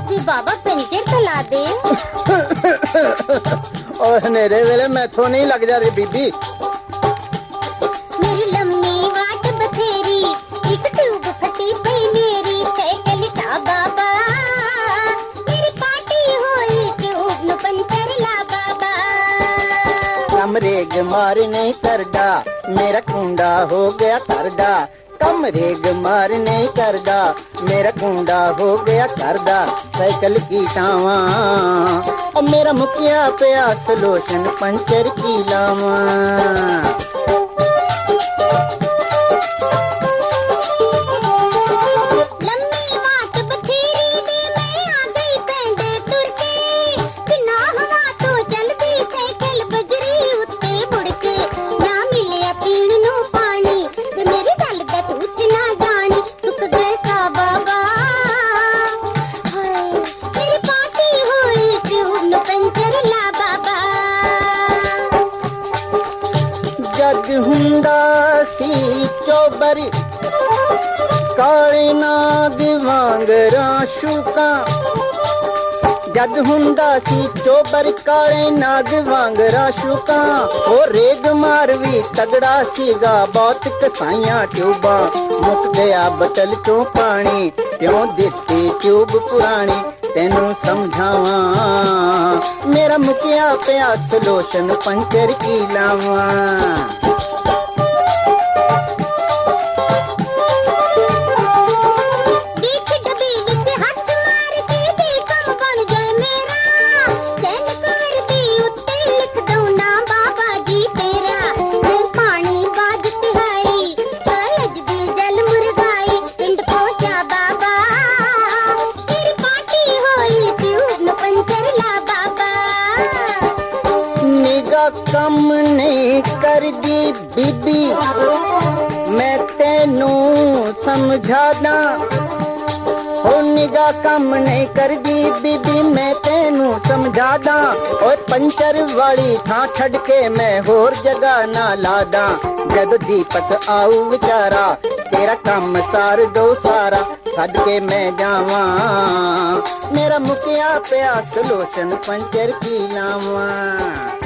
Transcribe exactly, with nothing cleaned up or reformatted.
जी बाबा puncture चला दे। और नेरे वेले मैथों नहीं लग जा रही बीबी। मेरी लम्मी वाट बथेरी एक ट्यूब फटी पई मेरी साइकिल का बाबा मेरी पार्टी होई ट्यूब नु पंचर ला बाबा। कमरेग मार नहीं करदा मेरा कुंडा हो गया करदा। कमरेग मार नहीं करदा मेरा कुंडा हो गया करदा। साइकिल की टावा और मेरा मुखिया पिया सलोशन पंचर की लावा। जद हुंदा सी चोबर काले नाग वांगरा शुका। जद हुंदा सी चोबर काले नाग वांगरा शुका। ओ रेग मार भी तगड़ा सीगा बहुत कसाइयां ट्यूबा। मुक गया बटल चो पानी क्यों दिती ट्यूब पुरानी। तेनू समझावा मेरा मुखिया पिया सलोशन पंचर की लावा। कम नहीं कर दी बीबी मैं तेनू समझादा। हो निगाह कम नहीं कर दी बीबी मैं तेनू समझादा। और पंचर वाली थां छड़ के मैं होर जगह ना लादा। जद दीपक आऊ विचारा तेरा काम सार दो सारा। सदके मैं जावा मेरा मुखिया पिया सलोशन पंचर की लावा।